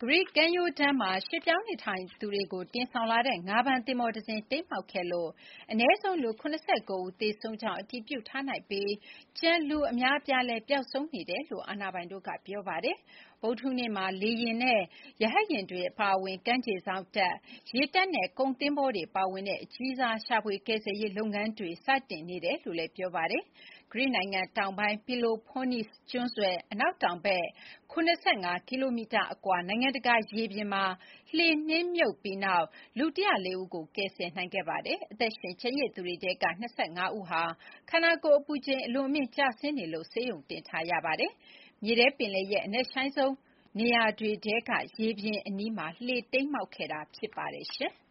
ဂရိကမ်းရိုးတန်းမှာ ရွှေ့ပြောင်းနေထိုင်သူတွေကို တင်ဆောင်လာတဲ့ ငါးဖမ်းသင်္ဘောတစင်း တိမ်းမှောက်ခဲ့လို့ အနည်းဆုံး လူ ၇၉ ဦး သေဆုံးကြောင်း အတည်ပြုထားနိုင်ပြီး ကျန်လူအများအပြားလည်း ပျောက်ဆုံးနေတယ်လို့ အာဏာပိုင်တို့က ပြောပါတယ်။ ဗုဒ္ဓဟူးနေ့မှာ လေယာဉ်နဲ့ ရဟတ်ယာဉ်တွေ အပါအဝင် ကမ်းခြေစောင့်တပ်၊ ရေတပ်နဲ့ ကုန်သင်္ဘောတွေ ပါဝင်တဲ့ အကြီးစား ရှာဖွေကယ်ဆယ်ရေး လုပ်ငန်းတွေ စတင်နေတယ်လို့လည်း ပြောပါတယ်။ ဂရိနိုင်ငံတောင်ပိုင်း Peloponnese ကျွန်းဆွယ် အနောက်တောင်ဘက် ၇၅ ကီလိုမီတာအကွာ နိုင်ငံတကာရေပြင်မှာ လှေနစ်မြုပ်ပြီးနောက် လူ ၁၀၄ ဦးကို ကယ်ဆယ်နိုင်ခဲ့ပါတယ်။ အသက်ရှင် ကျန်ရစ်သူတွေထဲက ၂၅ ဦးဟာ ခန္ဓာကိုယ်အပူချိန် အလွန်အမင်း ကျဆင်းနေလို့ ဆေးရုံတင်ထားရပါတယ်။ မြေထဲပင်လယ်ရဲ့ အနက်ရှိုင်းဆုံးနေရာတွေထဲက ရေပြင်အနီးမှာ လှေတိမ်းမှောက်ခဲ့တာ ဖြစ်ပါတယ်။